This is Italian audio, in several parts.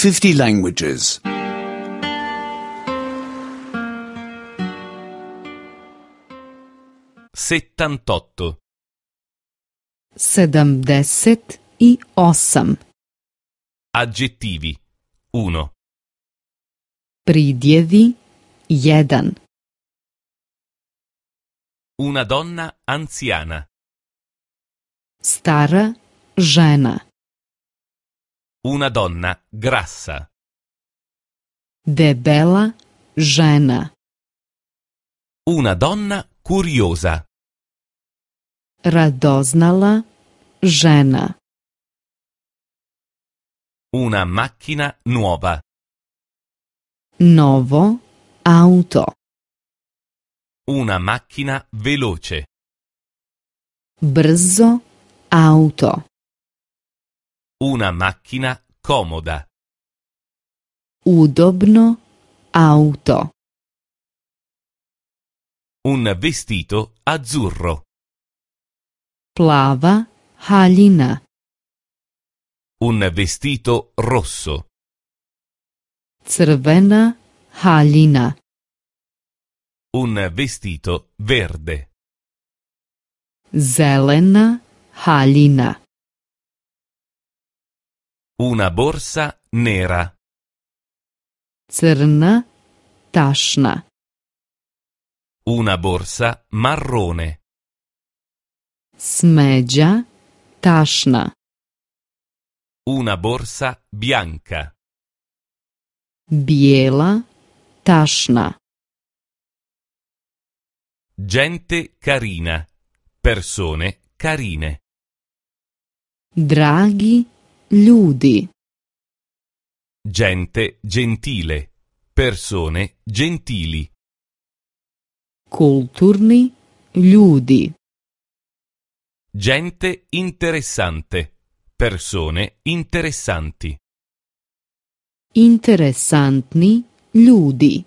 50 languages. 78. 78. Aggettivi. 1. Pridjevi 1. Una donna anziana. Stara žena. Una donna grassa. Debela žena. Una donna curiosa. Radoznala žena. Una macchina nuova. Novo auto. Una macchina veloce. Brzo auto. Una macchina comoda. Udobno auto. Un vestito azzurro. Plava haljina. Un vestito rosso. Crvena haljina. Un vestito verde. Zelena haljina. Una borsa nera. Crna tašna. Una borsa marrone. Smeđa tašna. Una borsa bianca. Bijela tašna. Gente carina. Persone carine. Dragi ljudi. Gente gentile. Persone gentili. Kulturni ljudi. Gente interessante. Persone interessanti. Interesantni ljudi.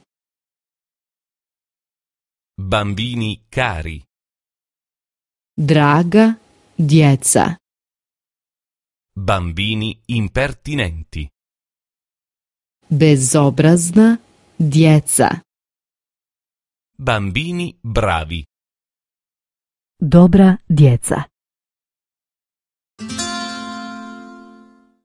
Bambini cari. Draga djeca. Bambini impertinenti. Bezobrazna djeca. Bambini bravi. Dobra djeca.